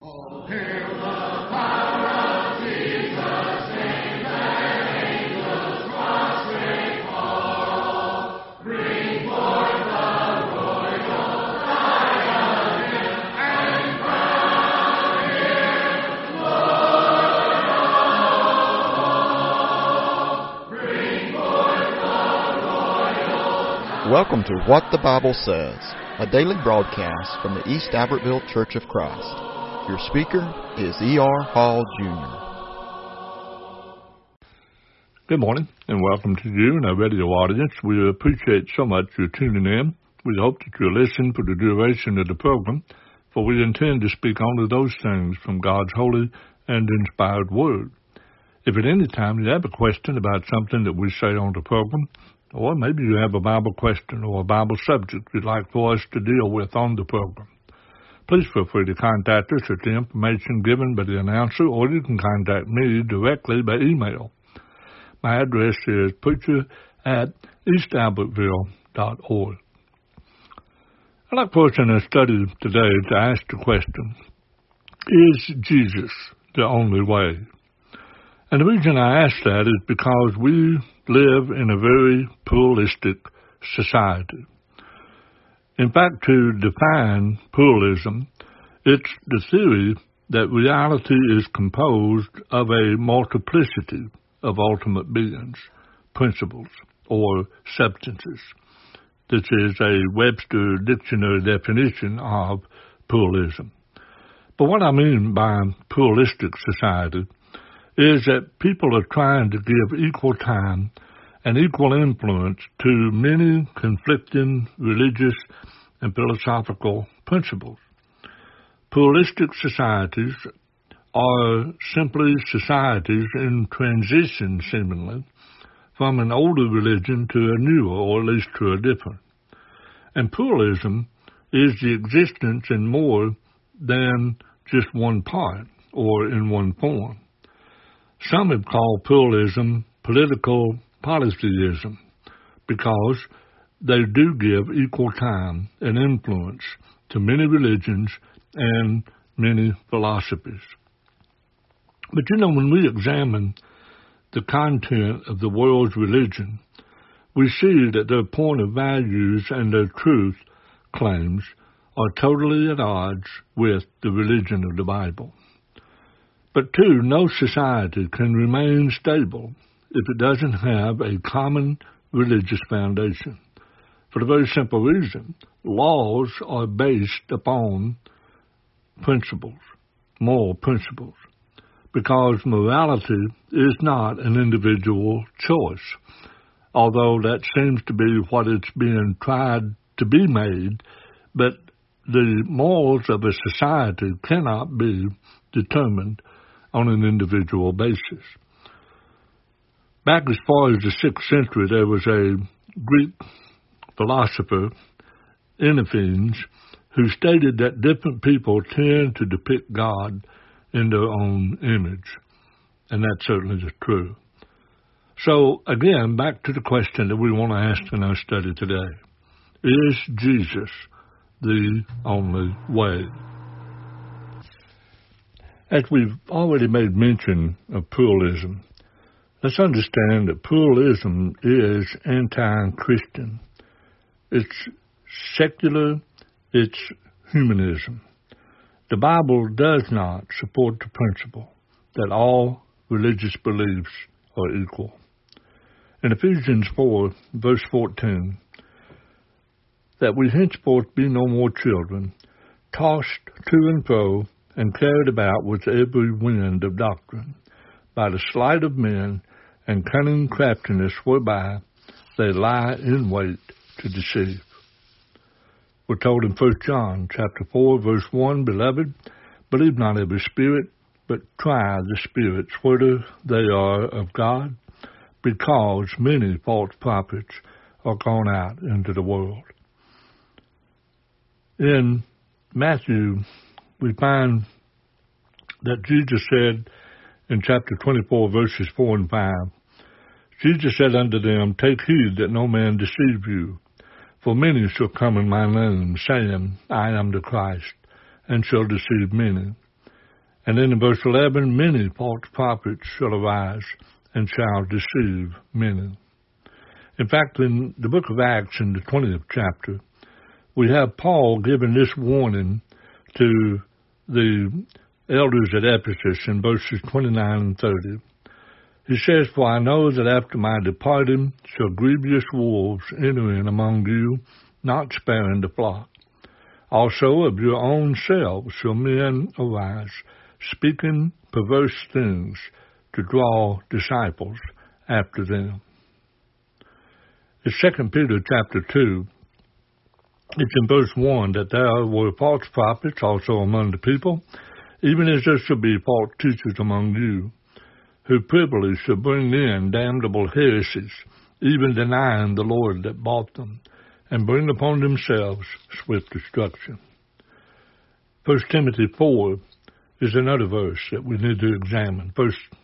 Oh, hail the power of Jesus' name, let angels prostrate fall. Bring forth the royal diadem and crown him Lord of all. Bring forth the royal. Welcome to What the Bible Says, a daily broadcast from the East Albertville Church of Christ. Your speaker is E.R. Hall, Jr. Good morning, and welcome to you and our radio audience. We appreciate so much your tuning in. We hope that you'll listen for the duration of the program, for we intend to speak only those things from God's holy and inspired Word. If at any time you have a question about something that we say on the program, or maybe you have a Bible question or a Bible subject you'd like for us to deal with on the program, please feel free to contact us at the information given by the announcer, or you can contact me directly by email. My address is preacher@eastalbertville.org. I'd like for us in our study today to ask the question, is Jesus the only way? And the reason I ask that is because we live in a very pluralistic society. In fact, to define pluralism, it's the theory that reality is composed of a multiplicity of ultimate beings, principles, or substances. This is a Webster Dictionary definition of pluralism. But what I mean by pluralistic society is that people are trying to give equal time and equal influence to many conflicting religious and philosophical principles. Pluralistic societies are simply societies in transition, seemingly, from an older religion to a newer, or at least to a different. And pluralism is the existence in more than just one part or in one form. Some have called pluralism political polytheism because they do give equal time and influence to many religions and many philosophies. But when we examine the content of the world's religion, we see that their point of values and their truth claims are totally at odds with the religion of the Bible. But too, no society can remain stable if it doesn't have a common religious foundation. For the very simple reason, laws are based upon principles, moral principles, because morality is not an individual choice, although that seems to be what it's being tried to be made, but the morals of a society cannot be determined on an individual basis. Back as far as the 6th century, there was a Greek philosopher, Xenophanes, who stated that different people tend to depict God in their own image, and that certainly is true. So, again, back to the question that we want to ask in our study today. Is Jesus the only way? As we've already made mention of pluralism, let's understand that pluralism is anti-Christian. It's secular, it's humanism. The Bible does not support the principle that all religious beliefs are equal. In Ephesians 4, verse 14, that we henceforth be no more children, tossed to and fro and carried about with every wind of doctrine, by the sleight of men and cunning craftiness whereby they lie in wait to deceive. We're told in 1 John chapter 4, verse 1, Beloved, believe not every spirit, but try the spirits whether they are of God, because many false prophets are gone out into the world. In Matthew, we find that Jesus said in chapter 24, verses 4 and 5, Jesus said unto them, Take heed that no man deceive you, for many shall come in my name, saying, I am the Christ, and shall deceive many. And then in verse 11, many false prophets shall arise and shall deceive many. In fact, in the book of Acts, in the 20th chapter, we have Paul giving this warning to the elders at Ephesus in verses 29 and 30. He says, For I know that after my departing shall grievous wolves enter in among you, not sparing the flock. Also of your own selves shall men arise, speaking perverse things to draw disciples after them. In 2 Peter chapter 2, it's in verse 1 that there were false prophets also among the people, even as there shall be false teachers among you, who privily shall bring in damnable heresies, even denying the Lord that bought them, and bring upon themselves swift destruction. 1 Timothy 4 is another verse that we need to examine.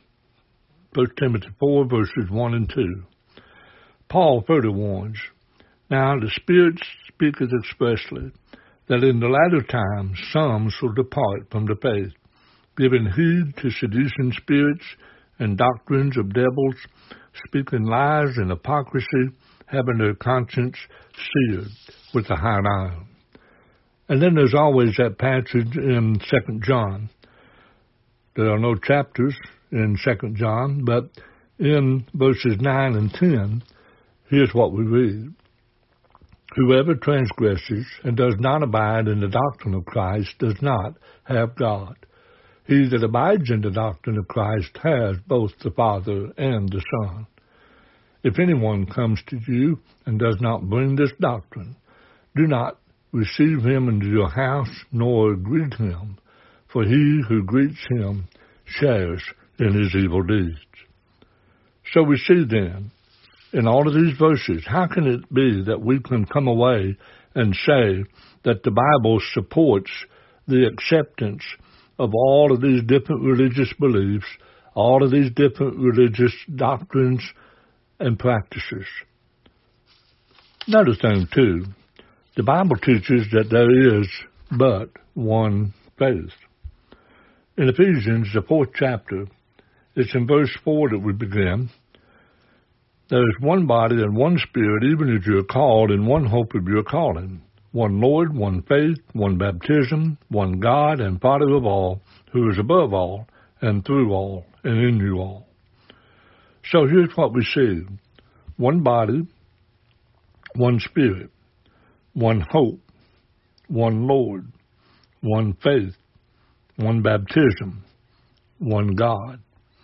1 Timothy 4, verses 1 and 2. Paul further warns, Now the Spirit speaketh expressly, that in the latter times some shall depart from the faith, giving heed to seducing spirits and doctrines of devils, speaking lies and hypocrisy, having their conscience seared with a hot iron. And then there's always that passage in 2 John. There are no chapters in 2 John, but in verses 9 and 10, here's what we read. Whoever transgresses and does not abide in the doctrine of Christ does not have God. He that abides in the doctrine of Christ has both the Father and the Son. If anyone comes to you and does not bring this doctrine, do not receive him into your house, nor greet him, for he who greets him shares in his evil deeds. So we see then, in all of these verses, how can it be that we can come away and say that the Bible supports the acceptance of all of these different religious beliefs, all of these different religious doctrines and practices? Another thing, too, the Bible teaches that there is but one faith. In Ephesians, the 4th chapter, it's in verse 4 that we begin. There is one body and one Spirit, even as you are called, in one hope of your calling. One Lord, one faith, one baptism, one God and Father of all, who is above all, and through all, and in you all. So here's what we see. One body, one Spirit, one hope, one Lord, one faith, one baptism, one God.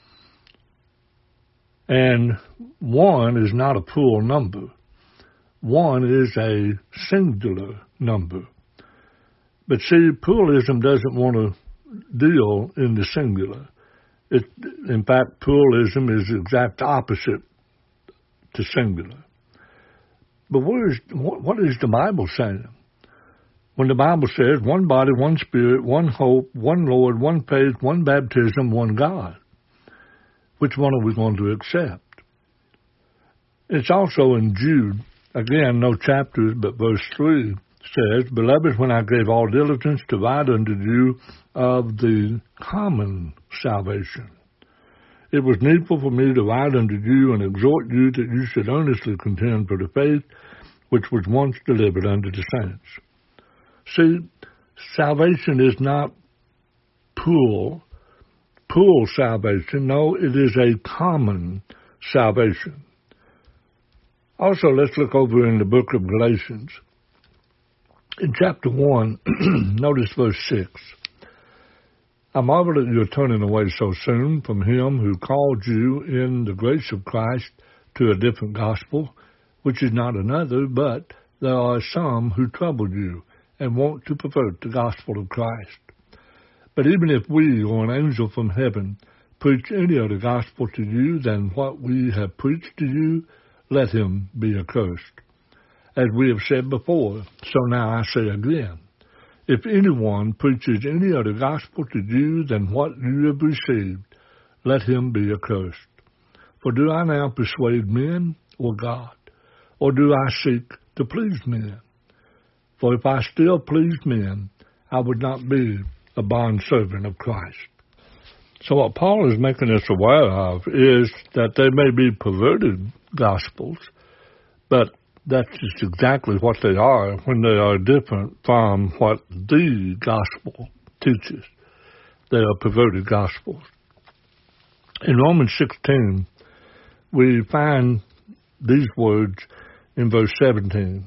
And one is not a plural number. One is a singular number. But see, pluralism doesn't want to deal in the singular. In fact, pluralism is the exact opposite to singular. But what is the Bible saying? When the Bible says one body, one Spirit, one hope, one Lord, one faith, one baptism, one God, which one are we going to accept? It's also in Jude, again, no chapters, but verse 3 says, Beloved, when I gave all diligence to write unto you of the common salvation, it was needful for me to write unto you and exhort you that you should earnestly contend for the faith which was once delivered unto the saints. See, salvation is not pool salvation. No, it is a common salvation. Also, let's look over in the book of Galatians. In chapter 1, notice verse 6. I marvel at your turning away so soon from him who called you in the grace of Christ to a different gospel, which is not another, but there are some who trouble you and want to pervert the gospel of Christ. But even if we or an angel from heaven preach any other gospel to you than what we have preached to you, let him be accursed. As we have said before, so now I say again, if anyone preaches any other gospel to you than what you have received, let him be accursed. For do I now persuade men or God? Or do I seek to please men? For if I still pleased men, I would not be a bondservant of Christ. So what Paul is making us aware of is that there may be perverted gospels, but that's just exactly what they are when they are different from what the gospel teaches. They are perverted gospels. In Romans 16, we find these words in verse 17.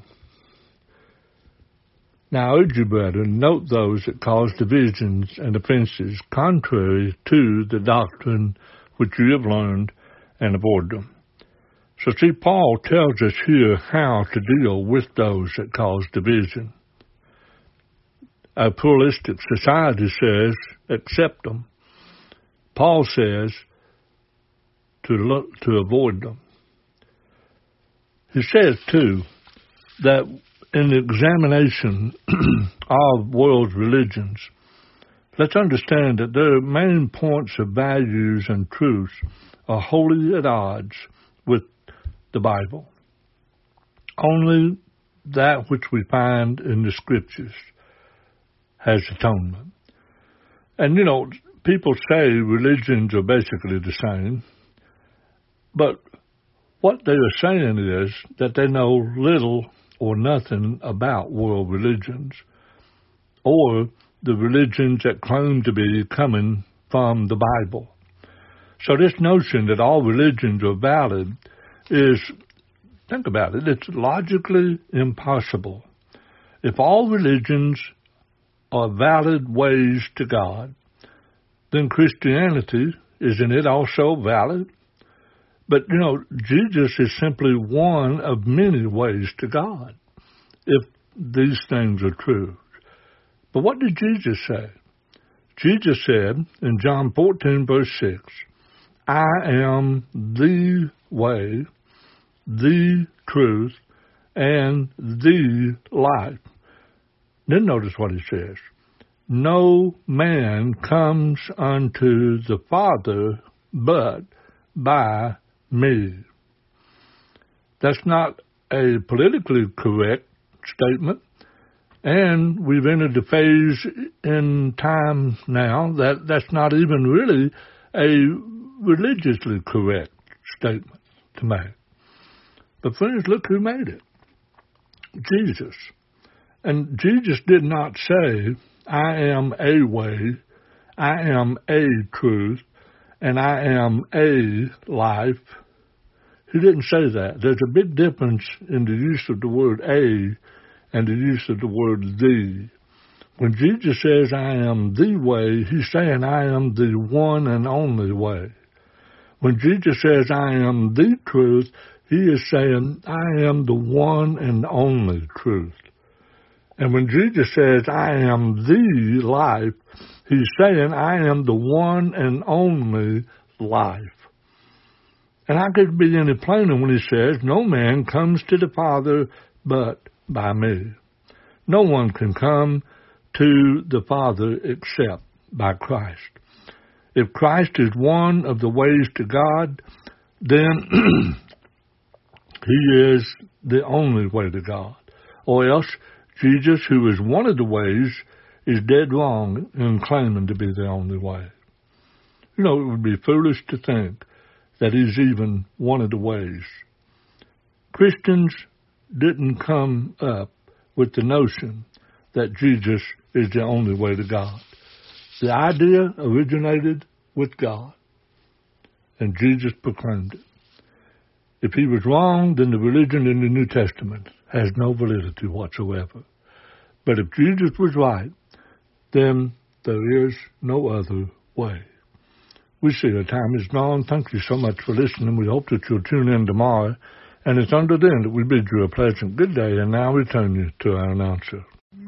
Now I urge you, brethren, note those that cause divisions and offenses contrary to the doctrine which you have learned, and avoid them. So see, Paul tells us here how to deal with those that cause division. A pluralistic society says, accept them. Paul says to avoid them. He says, too, that in the examination of world religions, let's understand that their main points of values and truths are wholly at odds with the Bible. Only that which we find in the Scriptures has atonement. And, people say religions are basically the same, but what they are saying is that they know little or nothing about world religions, or the religions that claim to be coming from the Bible. So this notion that all religions are valid is, think about it, it's logically impossible. If all religions are valid ways to God, then Christianity, isn't it also valid? But, Jesus is simply one of many ways to God, if these things are true. But what did Jesus say? Jesus said in John 14, verse 6, I am the way, the truth, and the life. Then notice what he says. No man comes unto the Father but by me. That's not a politically correct statement, and we've entered the phase in time now that's not even really a religiously correct statement to make. But friends, look who made it. Jesus. And Jesus did not say, I am a way, I am a truth, and I am a life. He didn't say that. There's a big difference in the use of the word a and the use of the word the. When Jesus says, I am the way, he's saying, I am the one and only way. When Jesus says, I am the truth, he is saying, I am the one and only truth. And when Jesus says, I am the life, he's saying, I am the one and only life. And how could it be any plainer when he says, no man comes to the Father but by me. No one can come to the Father except by Christ. If Christ is one of the ways to God, then he is the only way to God. Or else Jesus, who is one of the ways, is dead wrong in claiming to be the only way. It would be foolish to think that he's even one of the ways. Christians didn't come up with the notion that Jesus is the only way to God. The idea originated with God, and Jesus proclaimed it. If he was wrong, then the religion in the New Testament has no validity whatsoever. But if Jesus was right, then there is no other way. We see our time is gone. Thank you so much for listening. We hope that you'll tune in tomorrow. And it's until then that we bid you a pleasant good day, and now return you to our announcer.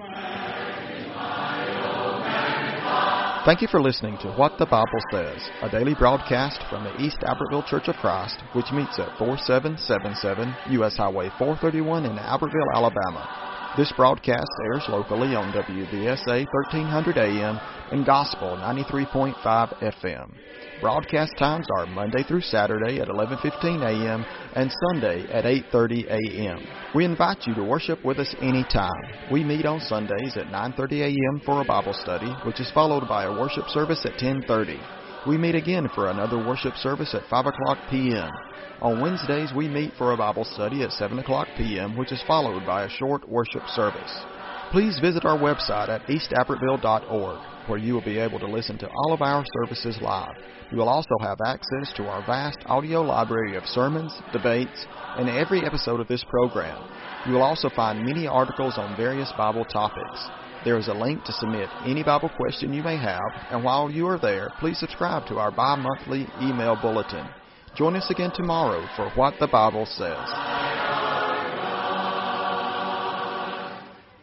Thank you for listening to What the Bible Says, a daily broadcast from the East Albertville Church of Christ, which meets at 4777 U.S. Highway 431 in Albertville, Alabama. This broadcast airs locally on WBSA 1300 AM and Gospel 93.5 FM. Broadcast times are Monday through Saturday at 11:15 a.m. and Sunday at 8:30 a.m. We invite you to worship with us anytime. We meet on Sundays at 9:30 a.m. for a Bible study, which is followed by a worship service at 10:30. We meet again for another worship service at 5 o'clock p.m. On Wednesdays, we meet for a Bible study at 7 o'clock p.m., which is followed by a short worship service. Please visit our website at eastabbertville.org, where you will be able to listen to all of our services live. You will also have access to our vast audio library of sermons, debates, and every episode of this program. You will also find many articles on various Bible topics. There is a link to submit any Bible question you may have, and while you are there, please subscribe to our bi-monthly email bulletin. Join us again tomorrow for What the Bible Says.